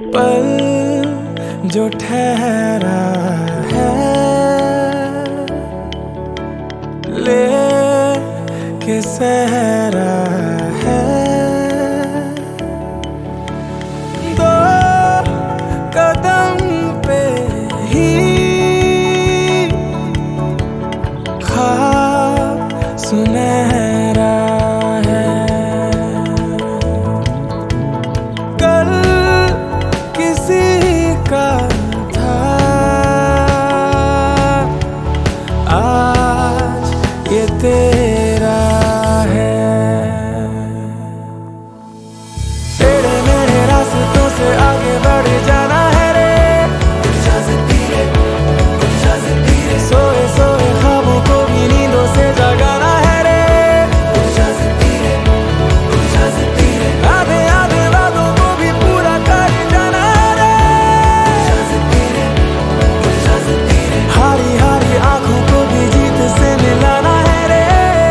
पल जो ठहरा है ले के सहरा है, दो कदम पे ही ख्वाब सुनहरा है। कल किसी का था आज ये तेरा है। तेरे मेरे रास्तों से आगे बढ़ जाना है रे, सोए सोए ख्वाबों को भी नींदों से जगाना है रे, आधे आधे वादों को भी पूरा कर जाना है रे, हारी हारी आंखों को भी जीत से मिलाना है रे।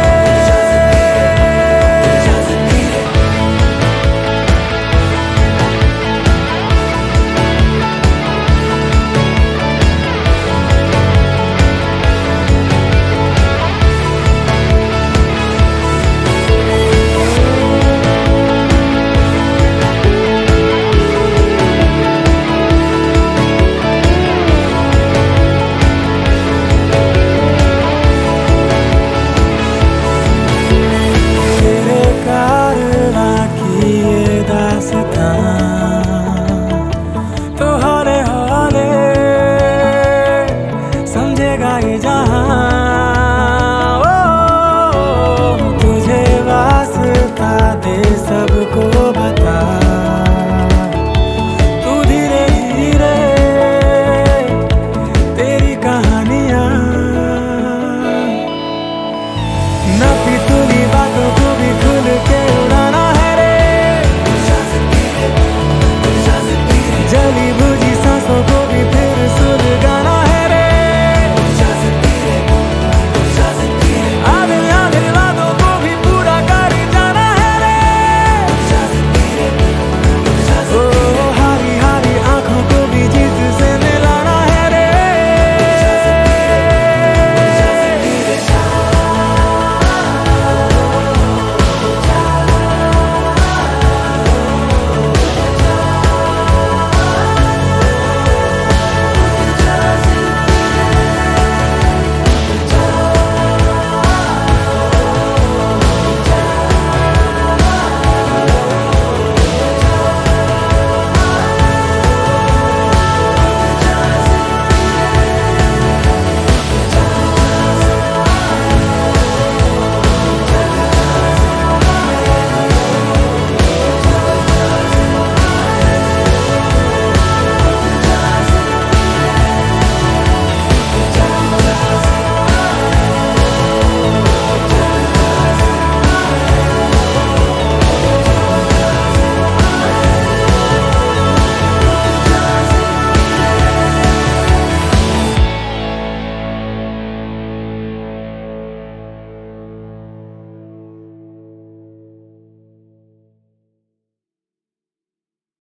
तो हौले हौले समझेगा ये जहां, तुझे वास्ता दे सबको बता, तू धीरे धीरे तेरी कहानियां न पितुली बातों को भी खुल के उड़ाना है रे, जली